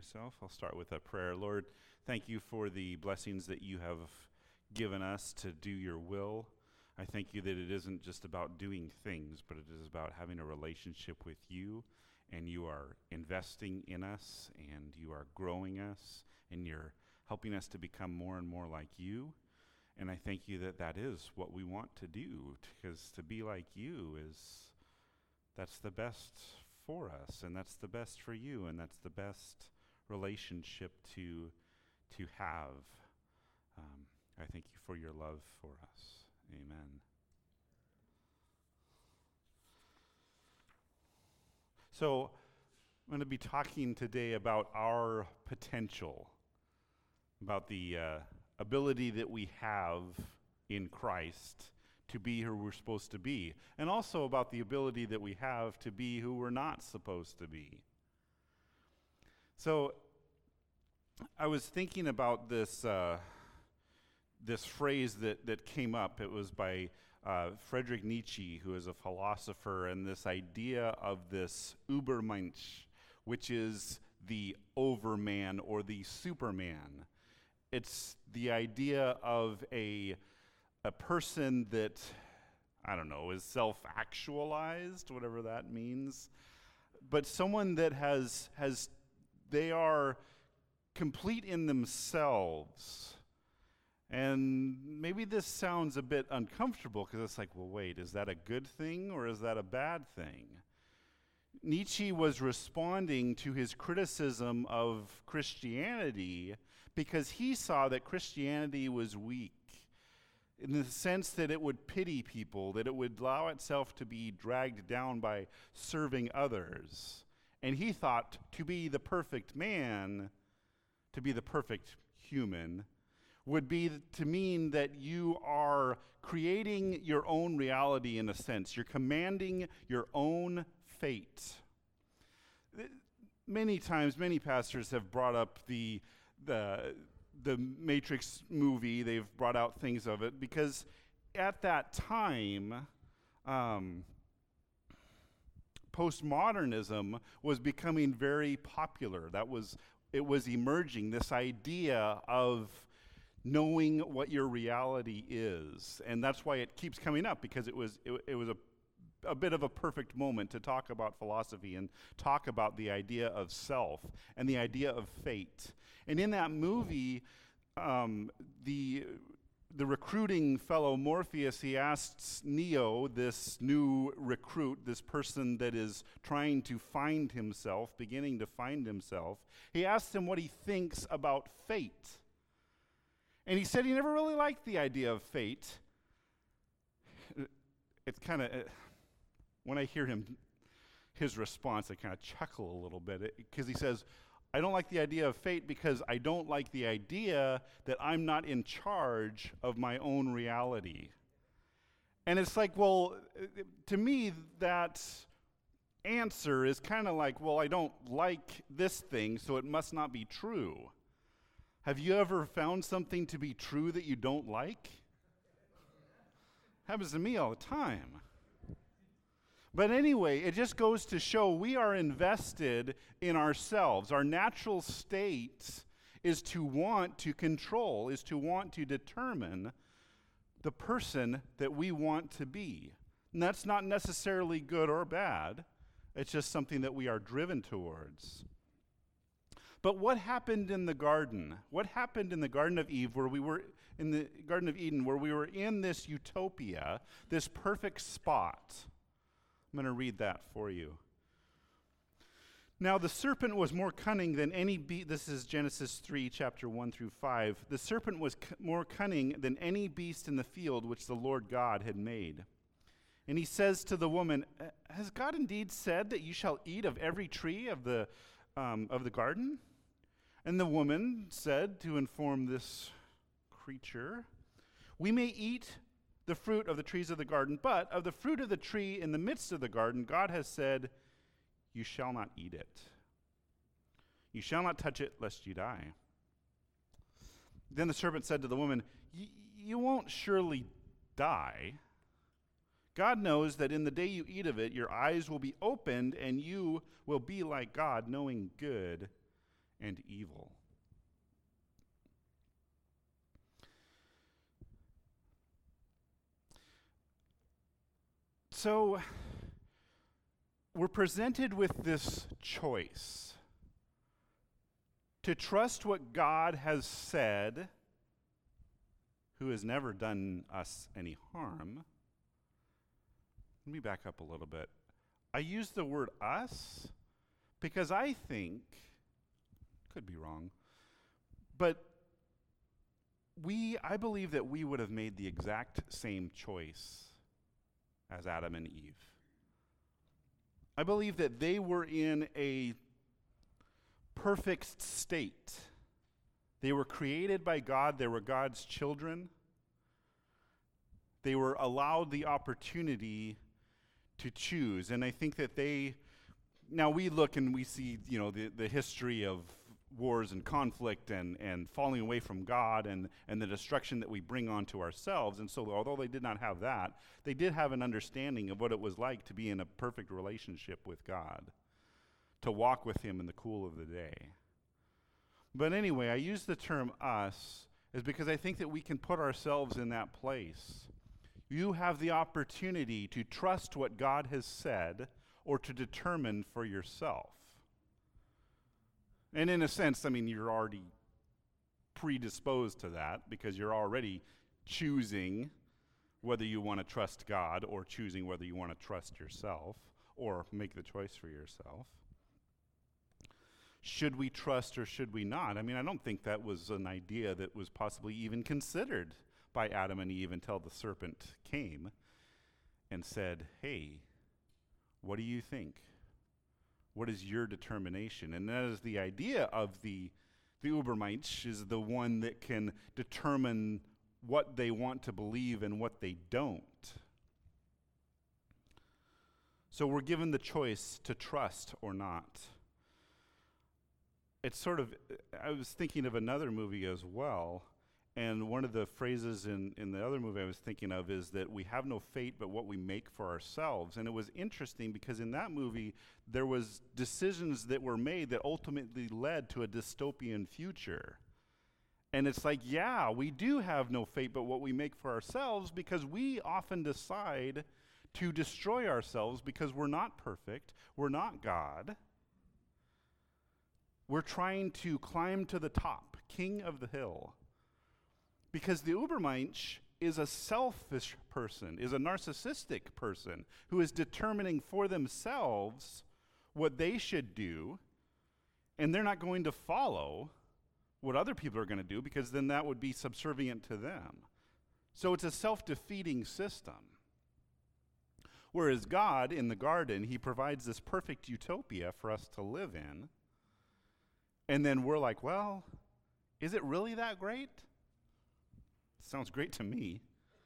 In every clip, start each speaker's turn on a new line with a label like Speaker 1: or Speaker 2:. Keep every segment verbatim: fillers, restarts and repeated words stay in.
Speaker 1: myself. I'll start with a prayer. Lord, thank you for the blessings that you have given us to do your will. I thank you that it isn't just about doing things, but it is about having a relationship with you, and you are investing in us, and you are growing us, and you're helping us to become more and more like you. And I thank you that that is what we want to do, because to be like you is, that's the best for us, and that's the best for you, and that's the best relationship to to have. Um, I thank you for your love for us. Amen. So I'm going to be talking today about our potential, about the uh, ability that we have in Christ to be who we're supposed to be, and also about the ability that we have to be who we're not supposed to be. So I was thinking about this uh, this phrase that, that came up. It was by uh, Friedrich Nietzsche, who is a philosopher, and this idea of this Übermensch, which is the overman or the superman. It's the idea of a a person that, I don't know, is self-actualized, whatever that means, but someone that has, has they are complete in themselves. And maybe this sounds a bit uncomfortable because it's like, well, wait, is that a good thing or is that a bad thing? Nietzsche was responding to his criticism of Christianity because he saw that Christianity was weak, in the sense that it would pity people, that it would allow itself to be dragged down by serving others. And he thought to be the perfect man, to be the perfect human, would be to mean that you are creating your own reality in a sense. You're commanding your own fate. Many times, many pastors have brought up the the the Matrix movie. They've brought out things of it because at that time, um, postmodernism was becoming very popular. That was it was emerging, this idea of knowing what your reality is, and that's why it keeps coming up, because it was it, it was a a bit of a perfect moment to talk about philosophy and talk about the idea of self and the idea of fate. And in that movie, um, the the recruiting fellow Morpheus, he asks Neo, this new recruit, this person that is trying to find himself, beginning to find himself, he asks him what he thinks about fate. And he said he never really liked the idea of fate. It's kind of... When I hear him, his response, I kind of chuckle a little bit, because he says, I don't like the idea of fate because I don't like the idea that I'm not in charge of my own reality. And it's like, well, to me, that answer is kind of like, well, I don't like this thing, so it must not be true. Have you ever found something to be true that you don't like? Happens to me all the time. But anyway, it just goes to show we are invested in ourselves. Our natural state is to want to control, is to want to determine the person that we want to be. And that's not necessarily good or bad. It's just something that we are driven towards. But what happened in the garden? What happened in the Garden of Eve, where we were in the Garden of Eden, where we were in this utopia, this perfect spot? I'm going to read that for you. Now the serpent was more cunning than any beast. This is Genesis three, chapter one through five. The serpent was c- more cunning than any beast in the field which the Lord God had made. And he says to the woman, has God indeed said that you shall eat of every tree of the um, of the garden? And the woman said, to inform this creature, we may eat the fruit of the trees of the garden, but of the fruit of the tree in the midst of the garden, God has said, you shall not eat it. You shall not touch it, lest you die. Then the serpent said to the woman, you won't surely die. God knows that in the day you eat of it, your eyes will be opened, and you will be like God, knowing good and evil. So, we're presented with this choice to trust what God has said, who has never done us any harm. Let me back up a little bit. I use the word us because I think, could be wrong, but we, I believe that we would have made the exact same choice as Adam and Eve. I believe that they were in a perfect state. They were created by God. They were God's children. They were allowed the opportunity to choose. And I think that they, now we look and we see, you know, the, the history of wars and conflict and, and falling away from God and, and the destruction that we bring onto ourselves. And so although they did not have that, they did have an understanding of what it was like to be in a perfect relationship with God, to walk with him in the cool of the day. But anyway, I use the term us is because I think that we can put ourselves in that place. You have the opportunity to trust what God has said or to determine for yourself. And in a sense, I mean, you're already predisposed to that because you're already choosing whether you want to trust God or choosing whether you want to trust yourself or make the choice for yourself. Should we trust or should we not? I mean, I don't think that was an idea that was possibly even considered by Adam and Eve until the serpent came and said, hey, what do you think? What is your determination? And that is the idea of the, the Übermensch is the one that can determine what they want to believe and what they don't. So we're given the choice to trust or not. It's sort of, I was thinking of another movie as well, and one of the phrases in, in the other movie I was thinking of is that we have no fate but what we make for ourselves. And it was interesting because in that movie, there was decisions that were made that ultimately led to a dystopian future. And it's like, yeah, we do have no fate but what we make for ourselves because we often decide to destroy ourselves because we're not perfect, we're not God. We're trying to climb to the top, king of the hill. Because the Übermensch is a selfish person, is a narcissistic person who is determining for themselves what they should do, and they're not going to follow what other people are going to do because then that would be subservient to them. So it's a self-defeating system. Whereas God, in the garden, he provides this perfect utopia for us to live in. And then we're like, well, is it really that great? Sounds great to me.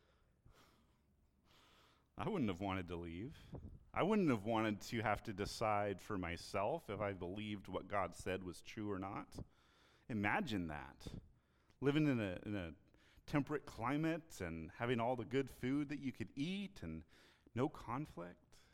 Speaker 1: I wouldn't have wanted to leave. I wouldn't have wanted to have to decide for myself if I believed what God said was true or not. Imagine that. Living in a, in a temperate climate and having all the good food that you could eat and no conflict.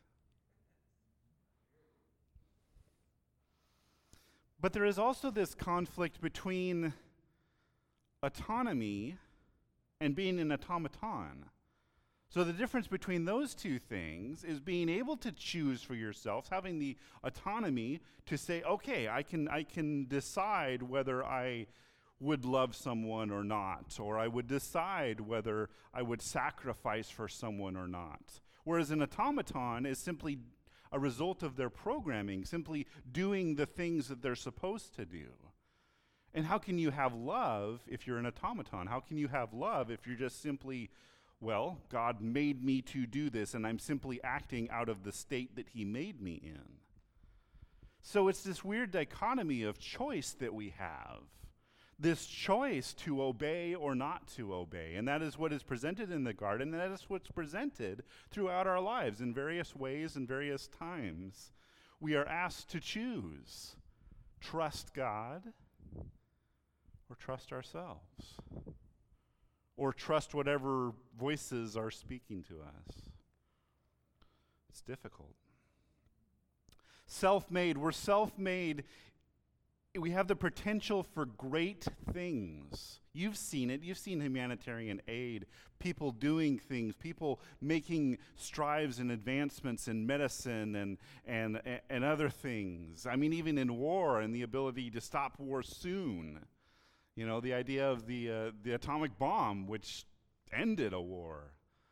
Speaker 1: But there is also this conflict between autonomy and being an automaton. So the difference between those two things is being able to choose for yourself, having the autonomy to say, okay, I can I can decide whether I would love someone or not, or I would decide whether I would sacrifice for someone or not. Whereas an automaton is simply a result of their programming, simply doing the things that they're supposed to do. And how can you have love if you're an automaton? How can you have love if you're just simply, well, God made me to do this, and I'm simply acting out of the state that he made me in? So it's this weird dichotomy of choice that we have, this choice to obey or not to obey. And that is what is presented in the garden, and that is what's presented throughout our lives in various ways and various times. We are asked to choose, trust God or trust ourselves, or trust whatever voices are speaking to us. It's difficult. Self-made, we're self-made we have the potential for great things. You've seen it. You've seen humanitarian aid, people doing things, people making strides and advancements in medicine and, and, and other things. I mean, even in war and the ability to stop war soon. You know, the idea of the, uh, the atomic bomb, which ended a war.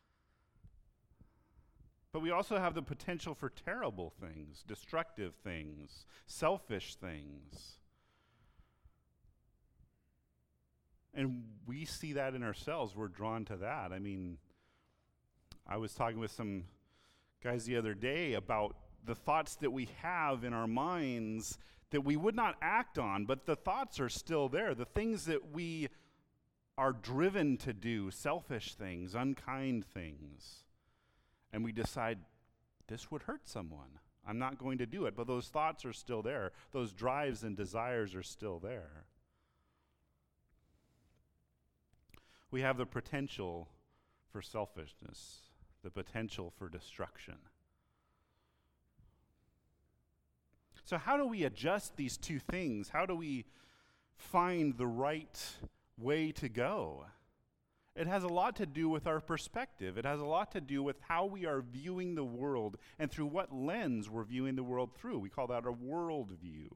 Speaker 1: But we also have the potential for terrible things, destructive things, selfish things. And we see that in ourselves. We're drawn to that. I mean, I was talking with some guys the other day about the thoughts that we have in our minds that we would not act on, but the thoughts are still there. The things that we are driven to do, selfish things, unkind things. And we decide, this would hurt someone. I'm not going to do it. But those thoughts are still there. Those drives and desires are still there. We have the potential for selfishness, the potential for destruction. So how do we adjust these two things? How do we find the right way to go? It has a lot to do with our perspective. It has a lot to do with how we are viewing the world and through what lens we're viewing the world through. We call that a worldview.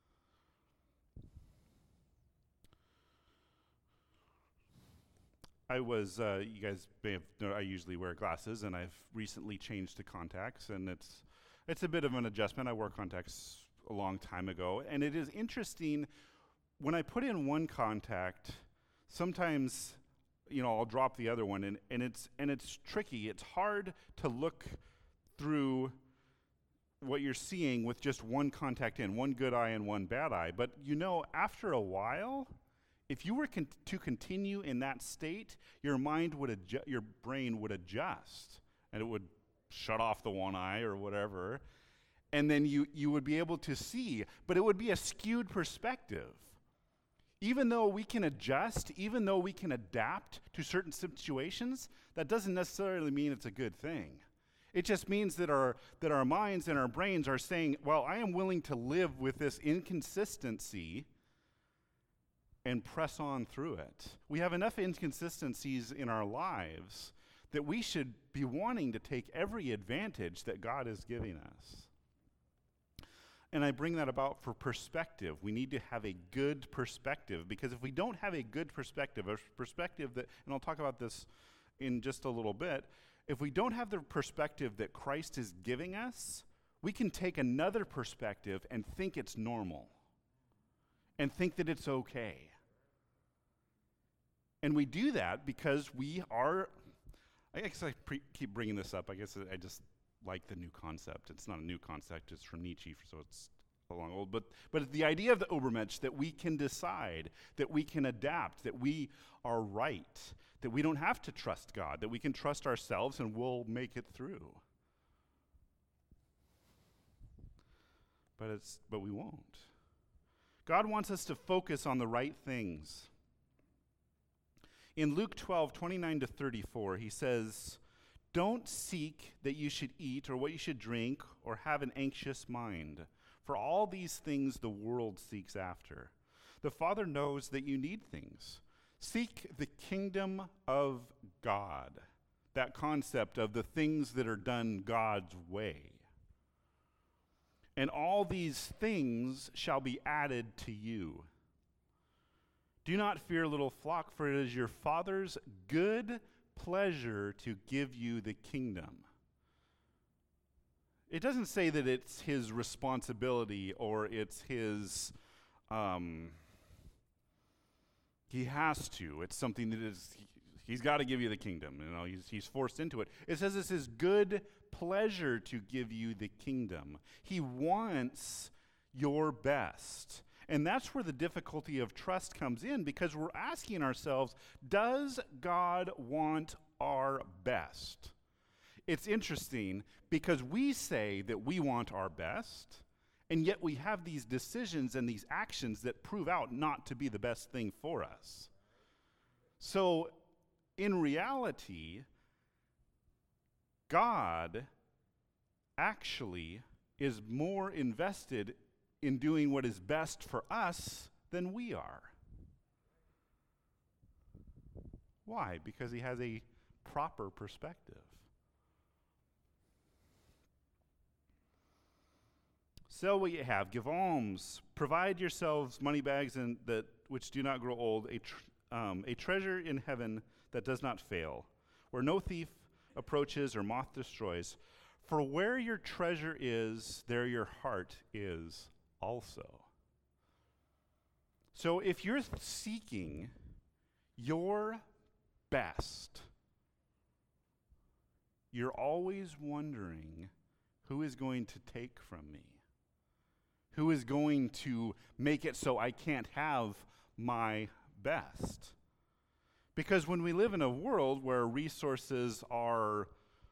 Speaker 1: I was, uh, you guys may have known I usually wear glasses, and I've recently changed to contacts, and it's it's a bit of an adjustment. I wore contacts a long time ago, and it is interesting, when I put in one contact, sometimes, you know, I'll drop the other one, and, and it's and it's tricky. It's hard to look through what you're seeing with just one contact in, one good eye and one bad eye. But you know, after a while, if you were con- to continue in that state, your mind would adju- your brain would adjust, and it would shut off the one eye or whatever, and then you, you would be able to see, but it would be a skewed perspective. Even though we can adjust, even though we can adapt to certain situations, that doesn't necessarily mean it's a good thing. It just means that our that our minds and our brains are saying, well, I am willing to live with this inconsistency and press on through it. We have enough inconsistencies in our lives that we should be wanting to take every advantage that God is giving us. And I bring that about for perspective. We need to have a good perspective, because if we don't have a good perspective, a perspective that, and I'll talk about this in just a little bit, if we don't have the perspective that Christ is giving us, we can take another perspective and think it's normal and think that it's okay. And we do that because we are, I guess I pre- keep bringing this up. I guess I just like the new concept. It's not a new concept. It's from Nietzsche, so it's a long old. But but the idea of the Übermensch, that we can decide, that we can adapt, that we are right, that we don't have to trust God, that we can trust ourselves and we'll make it through. But it's but we won't. God wants us to focus on the right things. In Luke twelve, twenty-nine to thirty-four, he says, "Don't seek that you should eat or what you should drink or have an anxious mind. For all these things the world seeks after. The Father knows that you need things. Seek the kingdom of God." That concept of the things that are done God's way. "And all these things shall be added to you. Do not fear, little flock, for it is your Father's good pleasure to give you the kingdom." It doesn't say that it's his responsibility or it's his, um, he has to. It's something that is, he, he's got to give you the kingdom. You know, he's, he's forced into it. It says it's his good pleasure to give you the kingdom. He wants your best. And that's where the difficulty of trust comes in, because we're asking ourselves, does God want our best? It's interesting because we say that we want our best, and yet we have these decisions and these actions that prove out not to be the best thing for us. So, in reality, God actually is more invested in doing what is best for us than we are. Why? Because he has a proper perspective. Sell what you have, give alms, provide yourselves money bags and that which do not grow old, a, tr- um, a treasure in heaven that does not fail, where no thief approaches or moth destroys. For where your treasure is, there your heart is also. So if you're seeking your best, you're always wondering, who is going to take from me? Who is going to make it so I can't have my best? Because when we live in a world where resources are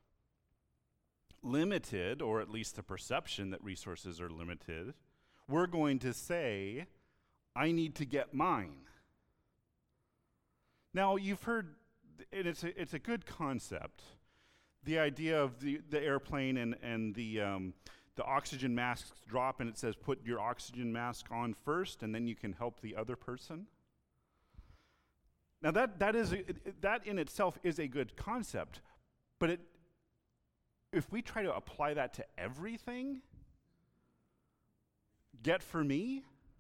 Speaker 1: limited, or at least the perception that resources are limited, we're going to say, I need to get mine. Now, you've heard, and it's a, it's a good concept, the idea of the, the airplane and, and the, um, the oxygen masks drop, and it says, put your oxygen mask on first, and then you can help the other person. Now, that that is a, that in itself is a good concept, but it, if we try to apply that to everything, get for me,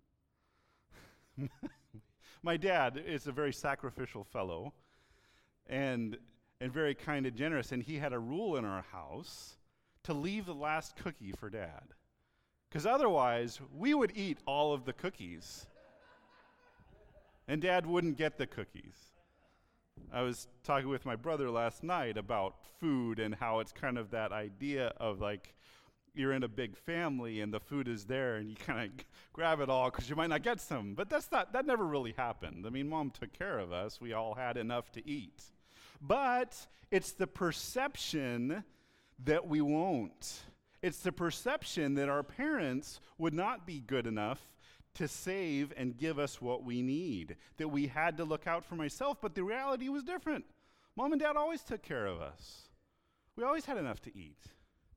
Speaker 1: my dad is a very sacrificial fellow, and and very kind and generous, and he had a rule in our house to leave the last cookie for Dad, because otherwise we would eat all of the cookies, and Dad wouldn't get the cookies. I was talking with my brother last night about food and how it's kind of that idea of like, you're in a big family and the food is there and you kind of g- grab it all because you might not get some. But that's not, that never really happened. I mean, Mom took care of us. We all had enough to eat. But it's the perception that we won't. It's the perception that our parents would not be good enough to save and give us what we need, that we had to look out for myself, but the reality was different. Mom and Dad always took care of us. We always had enough to eat.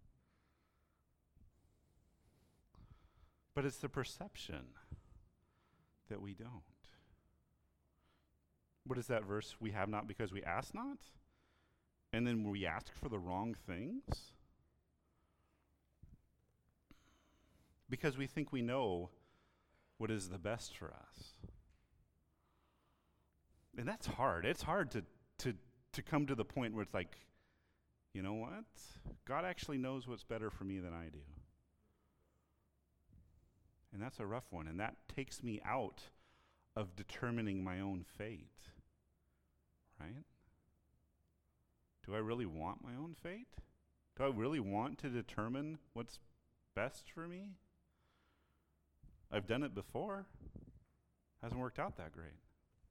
Speaker 1: But it's the perception that we don't. What is that verse? We have not because we ask not? And then we ask for the wrong things? Because we think we know what is the best for us. And that's hard. It's hard to, to, to come to the point where it's like, you know what? God actually knows what's better for me than I do. And that's a rough one. And that takes me out of determining my own fate. Right? Do I really want my own fate? Do I really want to determine what's best for me? I've done it before. Hasn't worked out that great.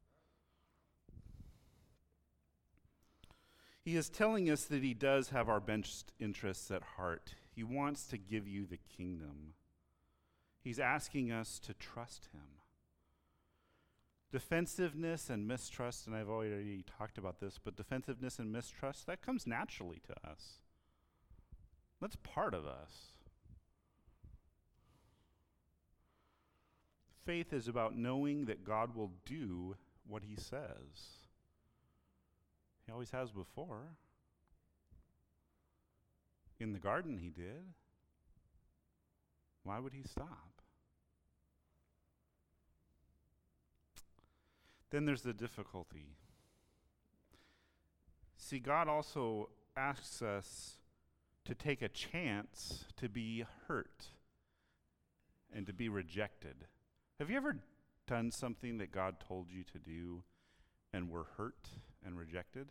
Speaker 1: He is telling us that he does have our best interests at heart. He wants to give you the kingdom. He's asking us to trust him. Defensiveness and mistrust, and I've already talked about this, but defensiveness and mistrust, that comes naturally to us. That's part of us. Faith is about knowing that God will do what he says. He always has before. In the garden he did. Why would he stop? Then there's the difficulty. See, God also asks us to take a chance to be hurt and to be rejected. Have you ever done something that God told you to do and were hurt and rejected?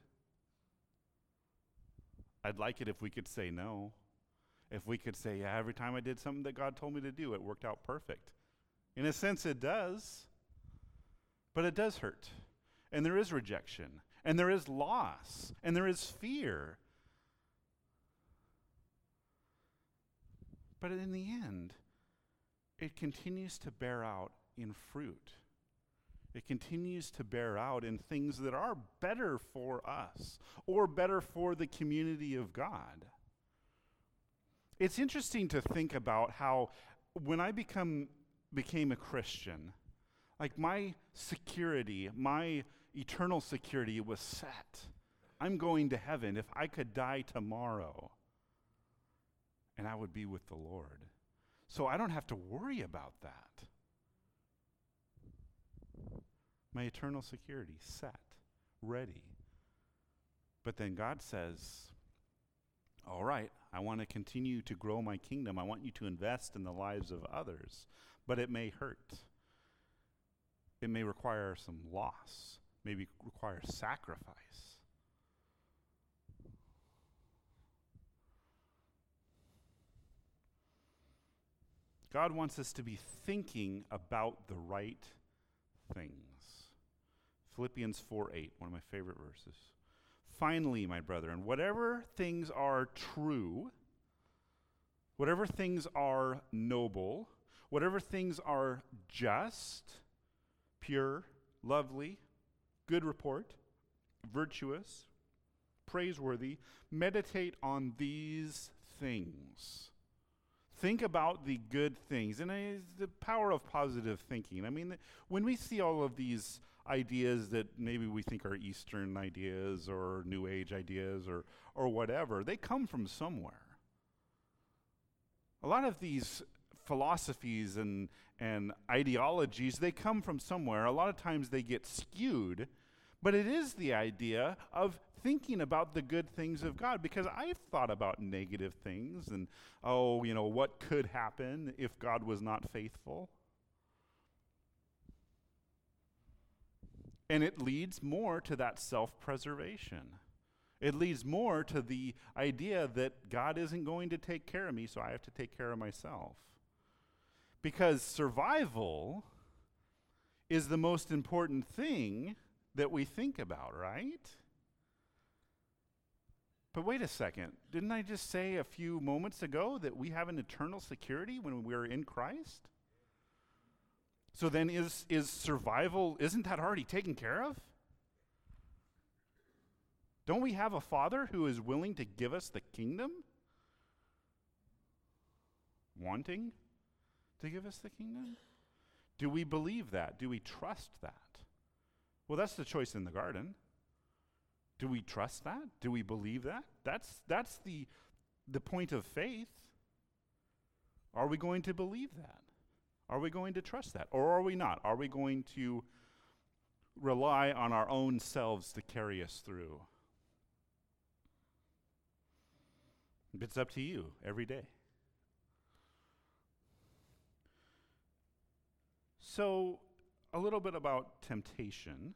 Speaker 1: I'd like it if we could say no. If we could say, yeah, every time I did something that God told me to do, it worked out perfect. In a sense, it does. But it does hurt. And there is rejection. And there is loss. And there is fear. But in the end, it continues to bear out in fruit. It continues to bear out in things that are better for us or better for the community of God. It's interesting to think about how when I become became a Christian, like my security, my eternal security was set. I'm going to heaven. If I could die tomorrow, and I would be with the Lord. So I don't have to worry about that. My eternal security set, ready. But then God says, all right, I want to continue to grow my kingdom. I want you to invest in the lives of others, but it may hurt. It may require some loss, maybe require sacrifice. God wants us to be thinking about the right things. Philippians four eight, one of my favorite verses. Finally, my brethren, whatever things are true, whatever things are noble, whatever things are just, pure, lovely, good report, virtuous, praiseworthy, meditate on these things. Think about the good things. And it's the power of positive thinking. I mean, th- when we see all of these ideas that maybe we think are Eastern ideas or New Age ideas or, or whatever, they come from somewhere. A lot of these philosophies and, and ideologies, they come from somewhere. A lot of times they get skewed, but it is the idea of thinking about the good things of God, because I've thought about negative things and, oh, you know, what could happen if God was not faithful? And it leads more to that self-preservation. It leads more to the idea that God isn't going to take care of me, so I have to take care of myself. Because survival is the most important thing that we think about, right? But wait a second. Didn't I just say a few moments ago that we have an eternal security when we're in Christ? So then is, is survival, isn't that already taken care of? Don't we have a Father who is willing to give us the kingdom? Wanting to give us the kingdom? Do we believe that? Do we trust that? Well, that's the choice in the garden. Do we trust that? Do we believe that? That's that's the the point of faith. Are we going to believe that? Are we going to trust that? Or are we not? Are we going to rely on our own selves to carry us through? It's up to you every day. So, a little bit about temptation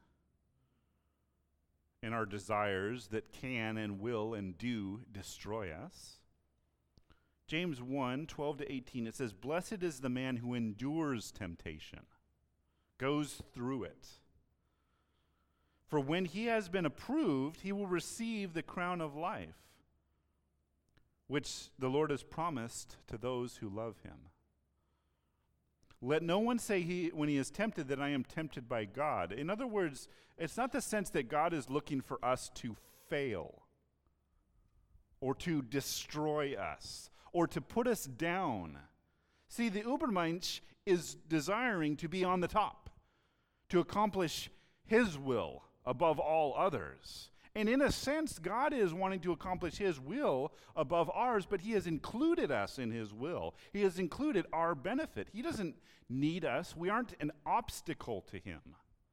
Speaker 1: and our desires that can and will and do destroy us. James one, twelve to eighteen, it says, "Blessed is the man who endures temptation, goes through it. For when he has been approved, he will receive the crown of life, which the Lord has promised to those who love him. Let no one say he, when he is tempted that I am tempted by God." In other words, it's not the sense that God is looking for us to fail or to destroy us or to put us down. See, the Übermensch is desiring to be on the top, to accomplish his will above all others. And in a sense, God is wanting to accomplish his will above ours, but he has included us in his will. He has included our benefit. He doesn't need us. We aren't an obstacle to him.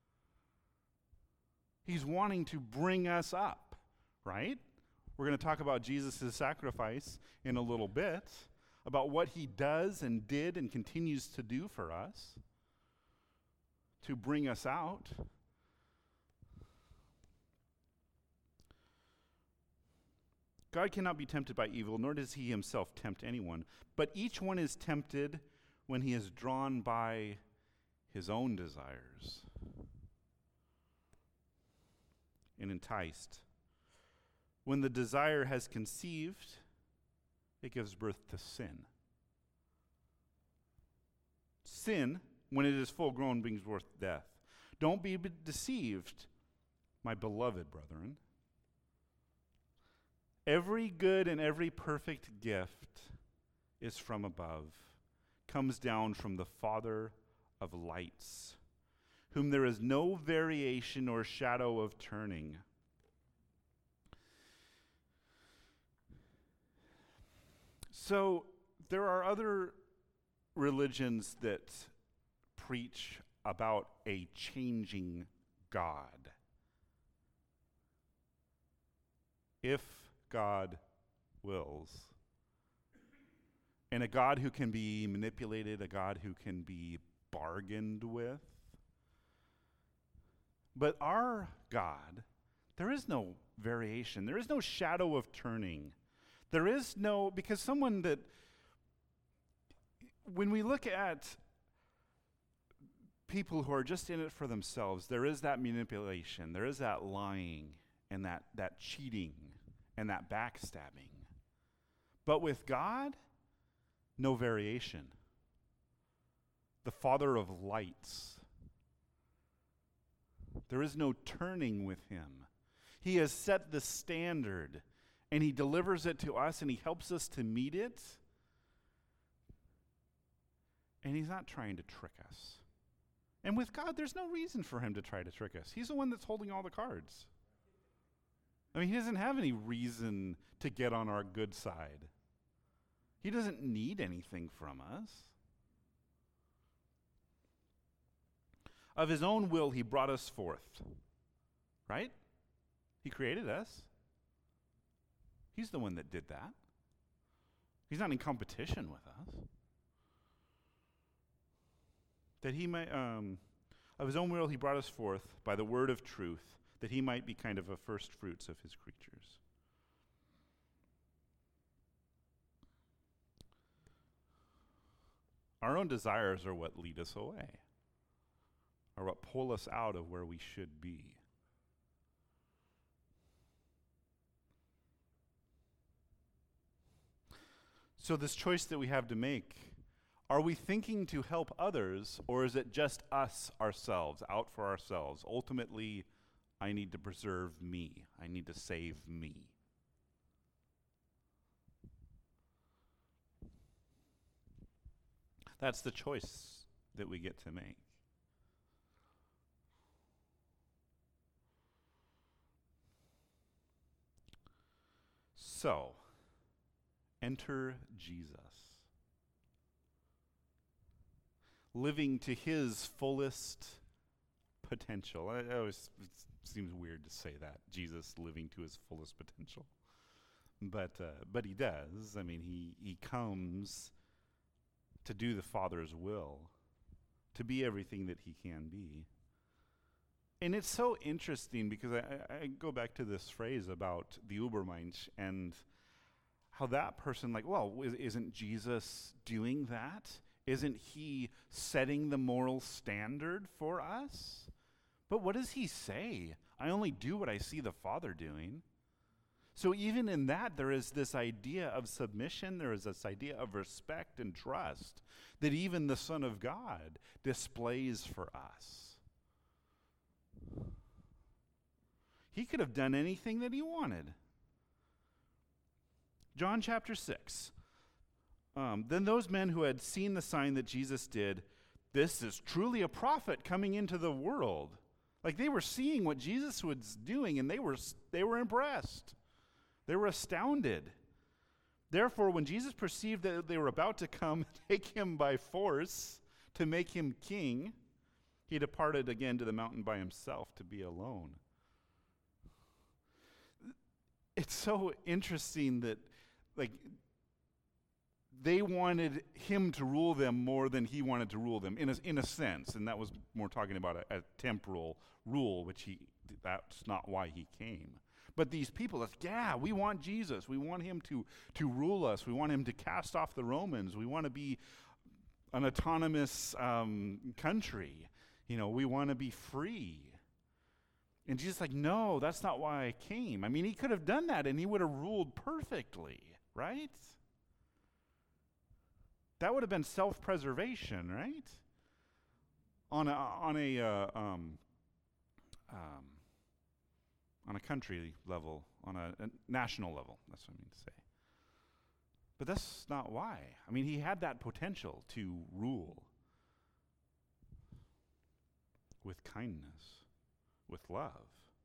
Speaker 1: He's wanting to bring us up, right? We're going to talk about Jesus' sacrifice in a little bit, about what he does and did and continues to do for us to bring us out. God cannot be tempted by evil, nor does he himself tempt anyone. But each one is tempted when he is drawn by his own desires and enticed. When the desire has conceived, it gives birth to sin. Sin, when it is full grown, brings forth death. Don't be deceived, my beloved brethren. Every good and every perfect gift is from above, comes down from the Father of lights, whom there is no variation or shadow of turning. So there are other religions that preach about a changing God. If God wills. And a God who can be manipulated, a God who can be bargained with. But our God, there is no variation. There is no shadow of turning. There is no, because someone that, when we look at people who are just in it for themselves, there is that manipulation, there is that lying, and that, that cheating, and that backstabbing. But with God, no variation. The Father of lights. There is no turning with him. He has set the standard, and he delivers it to us, and he helps us to meet it. And he's not trying to trick us. And with God, there's no reason for him to try to trick us. He's the one that's holding all the cards. I mean, he doesn't have any reason to get on our good side. He doesn't need anything from us. Of his own will, he brought us forth. Right? He created us. He's the one that did that. He's not in competition with us. That he might, um, of his own will, he brought us forth by the word of truth, that he might be kind of a first fruits of his creatures. Our own desires are what lead us away, are what pull us out of where we should be. So this choice that we have to make, are we thinking to help others, or is it just us, ourselves, out for ourselves? Ultimately, I need to preserve me. I need to save me. That's the choice that we get to make. So, enter Jesus. Living to his fullest potential. I, I always, it seems weird to say that, Jesus living to his fullest potential. But uh, but he does. I mean, he, he comes to do the Father's will, to be everything that he can be. And it's so interesting because I, I go back to this phrase about the Übermensch and how that person, like, well, isn't Jesus doing that? Isn't he setting the moral standard for us? But what does he say? I only do what I see the Father doing. So even in that, there is this idea of submission, there is this idea of respect and trust that even the Son of God displays for us. He could have done anything that he wanted. John chapter six. Um, then those men who had seen the sign that Jesus did, this is truly a prophet coming into the world. Like they were seeing what Jesus was doing, and they were they were impressed. They were astounded. Therefore, when Jesus perceived that they were about to come take him by force to make him king, he departed again to the mountain by himself to be alone. It's so interesting that, like, they wanted him to rule them more than he wanted to rule them, in a, in a sense. And that was more talking about a, a temporal rule, which he that's not why he came. But these people, it's, yeah, we want Jesus. We want him to, to rule us. We want him to cast off the Romans. We want to be an autonomous um, country. You know, we want to be free. And Jesus is like, no, that's not why I came. I mean, he could have done that, and he would have ruled perfectly, right? That would have been self-preservation, right? On a on a uh, um, um, on a country level, on a, a national level. That's what I mean to say. But that's not why. I mean, he had that potential to rule with kindness, with love.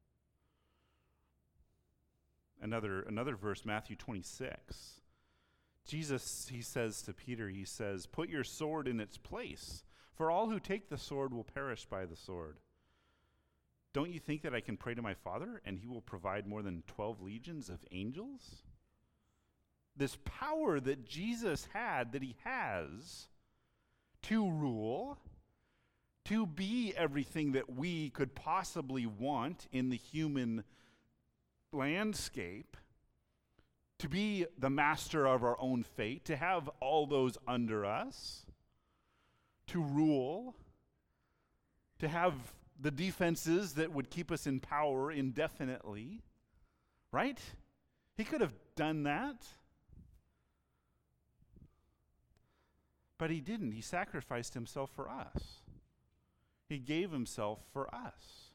Speaker 1: Another, another verse, Matthew twenty-six. Jesus, he says to Peter, he says, "Put your sword in its place, for all who take the sword will perish by the sword. Don't you think that I can pray to my Father, and he will provide more than twelve legions of angels?" This power that Jesus had, that he has, to rule, to be everything that we could possibly want in the human landscape, to be the master of our own fate, to have all those under us, to rule, to have the defenses that would keep us in power indefinitely, right? He could have done that. But he didn't. He sacrificed himself for us. He gave himself for us.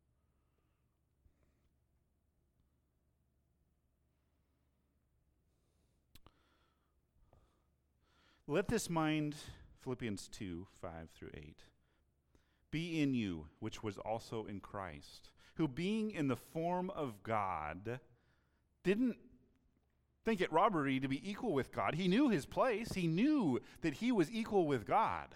Speaker 1: Let this mind, Philippians two, five through eight, be in you, which was also in Christ, who being in the form of God, didn't think it robbery to be equal with God. He knew his place. He knew that he was equal with God.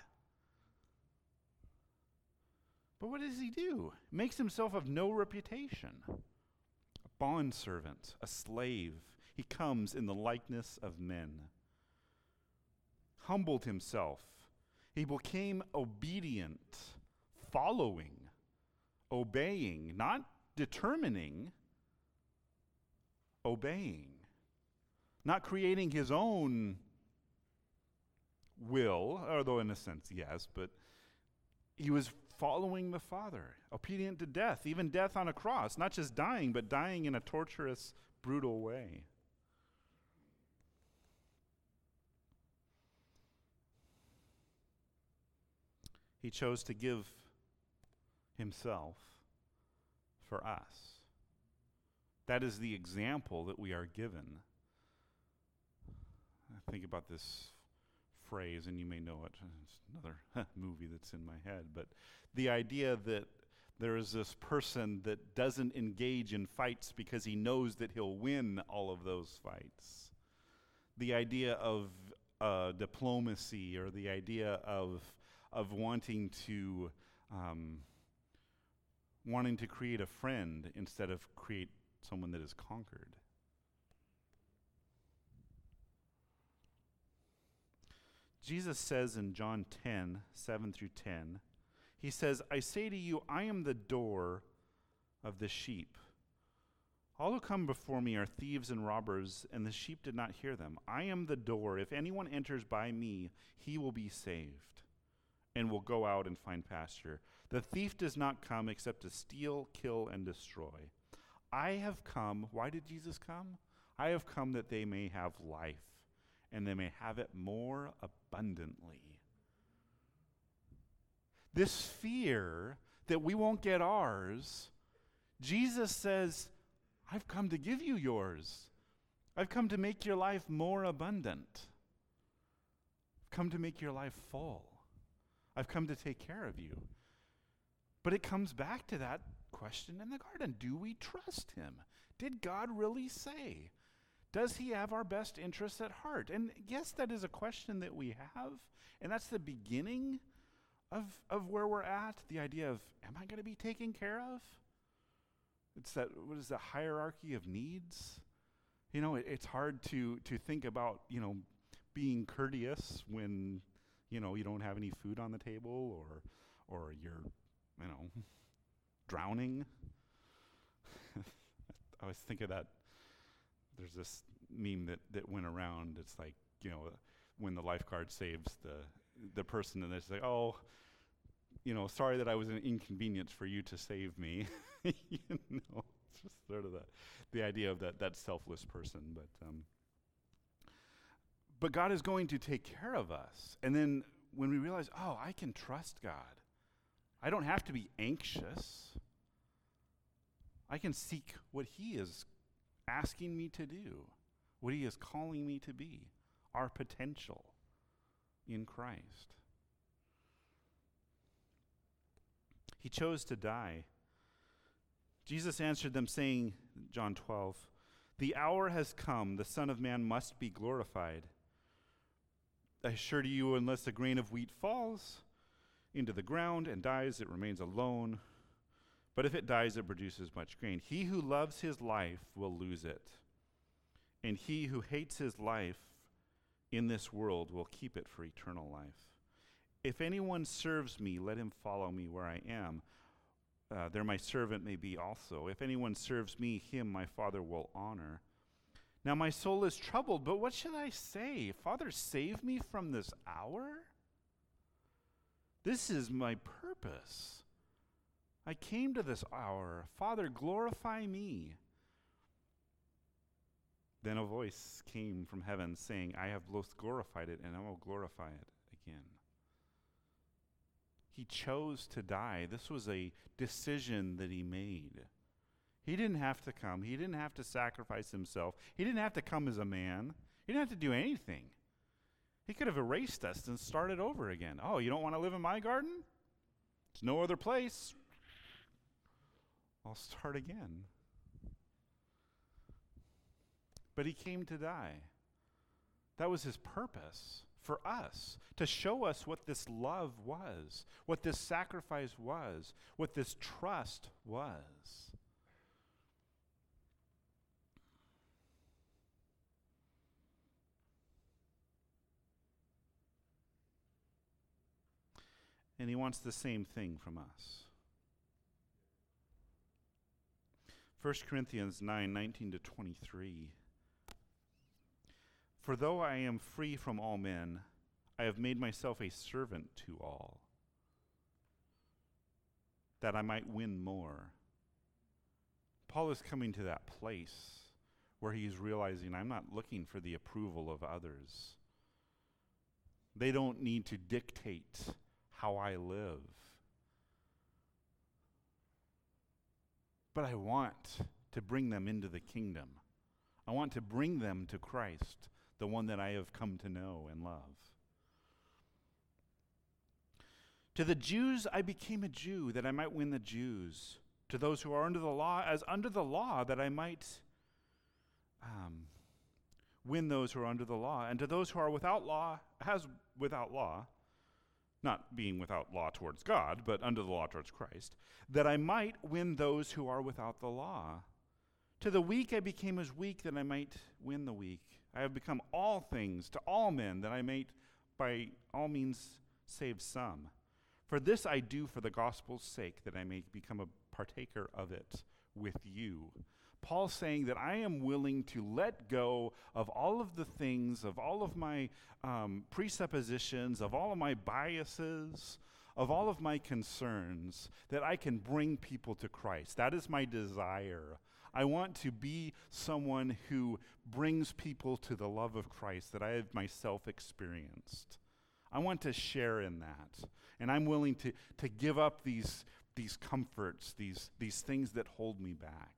Speaker 1: But what does he do? Makes himself of no reputation. A bondservant, a slave. He comes in the likeness of men. Humbled himself. He became obedient, following, obeying, not determining, obeying. Not creating his own will, although in a sense, yes, but he was following the Father, obedient to death, even death on a cross, not just dying, but dying in a torturous, brutal way. He chose to give himself for us. That is the example that we are given. I think about this phrase, and you may know it. It's another movie that's in my head. But the idea that there is this person that doesn't engage in fights because he knows that he'll win all of those fights. The idea of uh, diplomacy, or the idea of of wanting to um, wanting to create a friend instead of create someone that is conquered. Jesus says in John ten, seven through ten, he says, "I say to you, I am the door of the sheep. All who come before me are thieves and robbers, and the sheep did not hear them. I am the door. If anyone enters by me, he will be saved, and will go out and find pasture. The thief does not come except to steal, kill, and destroy. I have come," why did Jesus come? "I have come that they may have life, and they may have it more abundantly." This fear that we won't get ours, Jesus says, "I've come to give you yours. I've come to make your life more abundant. I've come to make your life full. I've come to take care of you." But it comes back to that question in the garden. Do we trust him? Did God really say? Does he have our best interests at heart? And yes, that is a question that we have. And that's the beginning of, of where we're at. The idea of, am I going to be taken care of? It's that, what is the hierarchy of needs? You know, it, it's hard to, to think about, you know, being courteous when, you know, you don't have any food on the table, or, or you're, you know, drowning. I always think of that. There's this meme that, that went around. It's like, you know, uh, when the lifeguard saves the the person, and it's like, "Oh, you know, sorry that I was an inconvenience for you to save me." You know, it's just sort of the the idea of that that selfless person. But um, but God is going to take care of us. And then when we realize, oh, I can trust God. I don't have to be anxious. I can seek what he is asking me to do, what he is calling me to be. our potential in Christ. He chose to die. Jesus answered them, saying, John twelve, "The hour has come, the Son of Man must be glorified. I assure to you, unless a grain of wheat falls into the ground and dies, it remains alone. But if it dies, it produces much grain. He who loves his life will lose it. And he who hates his life in this world will keep it for eternal life. If anyone serves me, let him follow me where I am. Uh, there my servant may be also. If anyone serves me, him my Father will honor. Now my soul is troubled, but what should I say? Father, save me from this hour? This is my purpose. I came to this hour. Father, glorify me." Then a voice came from heaven saying, "I have both glorified it, and I will glorify it again." He chose to die. This was a decision that he made. He didn't have to come. He didn't have to sacrifice himself. He didn't have to come as a man. He didn't have to do anything. He could have erased us and started over again. Oh, you don't want to live in my garden? There's no other place. I'll start again. But he came to die. That was his purpose for us, to show us what this love was, what this sacrifice was, what this trust was. And he wants the same thing from us. First Corinthians nine, nineteen to twenty-three. "For though I am free from all men, I have made myself a servant to all, that I might win more." Paul is coming to that place where he's realizing, I'm not looking for the approval of others. They don't need to dictate how I live. But I want to bring them into the kingdom. I want to bring them to Christ, the one that I have come to know and love. "To the Jews I became a Jew, that I might win the Jews. To those who are under the law, as under the law, that I might um, win those who are under the law. And to those who are without law, as without law," not being without law towards God, but under the law towards Christ, "that I might win those who are without the law. To the weak I became as weak, that I might win the weak. I have become all things to all men, that I might by all means save some. For this I do for the gospel's sake, that I may become a partaker of it with you." Paul's saying that I am willing to let go of all of the things, of all of my um, presuppositions, of all of my biases, of all of my concerns, that I can bring people to Christ. That is my desire. I want to be someone who brings people to the love of Christ that I have myself experienced. I want to share in that. And I'm willing to, to give up these, these comforts, these, these things that hold me back.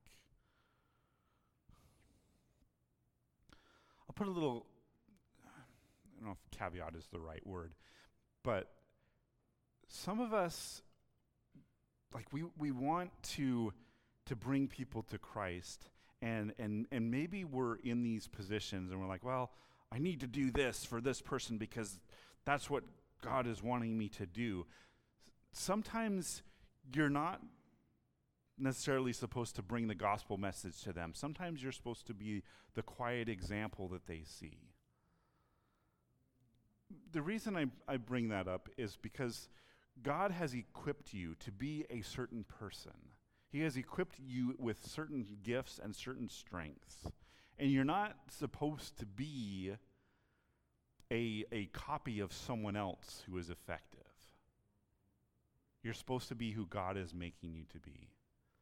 Speaker 1: I'll put a little, I don't know if caveat is the right word, but some of us, like we, we want to, to bring people to Christ, and, and, and maybe we're in these positions and we're like, well, I need to do this for this person because that's what God is wanting me to do. Sometimes you're not necessarily supposed to bring the gospel message to them. Sometimes you're supposed to be the quiet example that they see. The reason I, I bring that up is because God has equipped you to be a certain person. He has equipped you with certain gifts and certain strengths. And you're not supposed to be a, a copy of someone else who is effective. You're supposed to be who God is making you to be.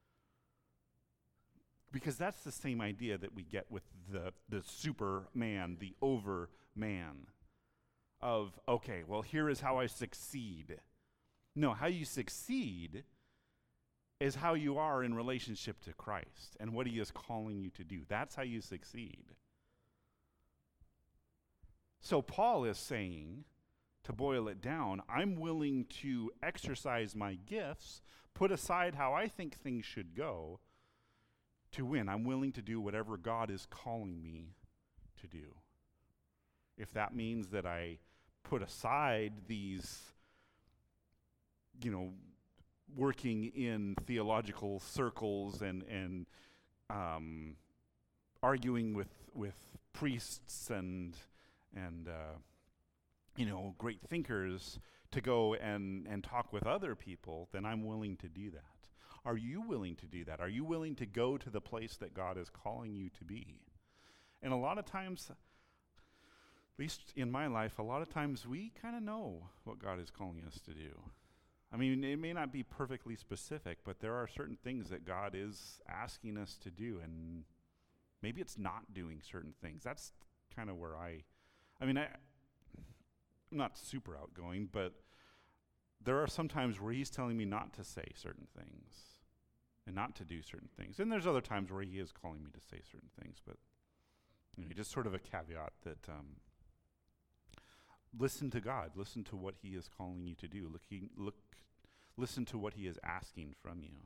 Speaker 1: Because that's the same idea that we get with the, the superman, the overman. Of, okay, well, here is how I succeed. No, how you succeed is how you are in relationship to Christ and what he is calling you to do. That's how you succeed. So Paul is saying, to boil it down, I'm willing to exercise my gifts, put aside how I think things should go, to win. I'm willing to do whatever God is calling me to do. If that means that I put aside these, you know, working in theological circles and and um, arguing with with priests and and uh, you know, great thinkers to go and and talk with other people, then I'm willing to do that. Are you willing to do that? Are you willing to go to the place that God is calling you to be? And a lot of times, at least in my life, a lot of times we kind of know what God is calling us to do. I mean, it may not be perfectly specific, but there are certain things that God is asking us to do, and maybe it's not doing certain things. That's kind of where I, I mean, I, I'm not super outgoing, but there are some times where he's telling me not to say certain things and not to do certain things. And there's other times where he is calling me to say certain things, but you know, just sort of a caveat that um, listen to God. Listen to what he is calling you to do. Look, he, look, listen to what he is asking from you.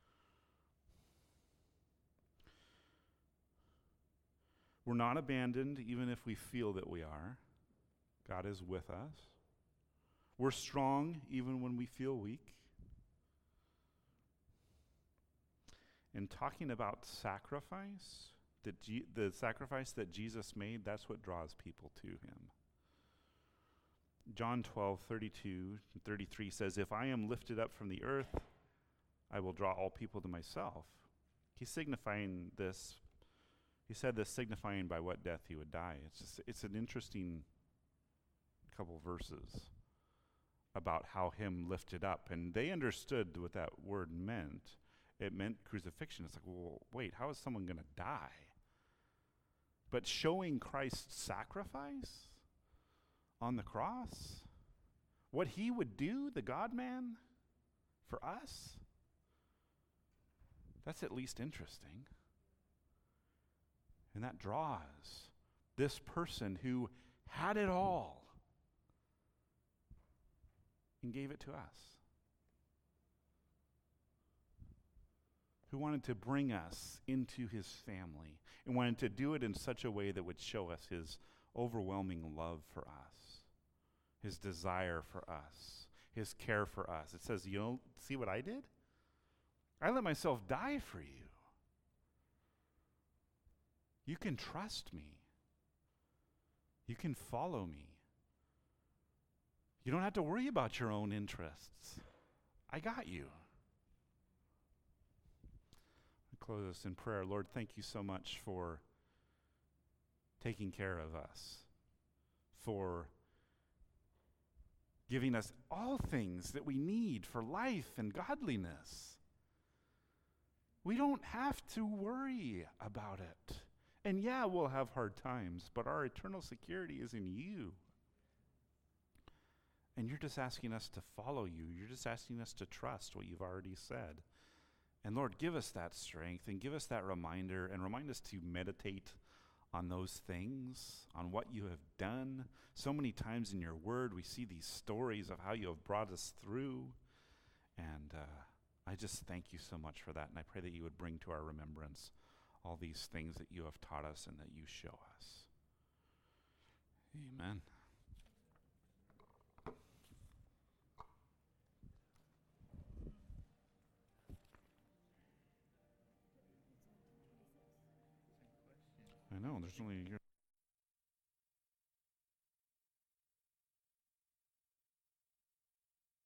Speaker 1: We're not abandoned, even if we feel that we are. God is with us. We're strong, even when we feel weak. And talking about sacrifice, that G- the sacrifice that Jesus made, that's what draws people to him. John twelve, thirty-two and thirty-three says, if I am lifted up from the earth, I will draw all people to myself. He's signifying this. He said this signifying by what death he would die. It's just, it's an interesting couple verses about how him lifted up. And they understood what that word meant. It meant crucifixion. It's like, well, wait, how is someone going to die? But showing Christ's sacrifice on the cross, what he would do, the God-man, for us, that's at least interesting. And that draws this person who had it all and gave it to us, who wanted to bring us into his family and wanted to do it in such a way that would show us his overwhelming love for us, his desire for us, his care for us. It says, you know, see what I did? I let myself die for you. You can trust me. You can follow me. You don't have to worry about your own interests. I got you. I close this in prayer. Lord, thank you so much for taking care of us, for giving us all things that we need for life and godliness. We don't have to worry about it. And yeah, we'll have hard times, but our eternal security is in you. And you're just asking us to follow you. You're just asking us to trust what you've already said. And Lord, give us that strength and give us that reminder and remind us to meditate on those things, on what you have done. So many times in your word, we see these stories of how you have brought us through. And uh, I just thank you so much for that. And I pray that you would bring to our remembrance all these things that you have taught us and that you show us. Amen. I know, there's only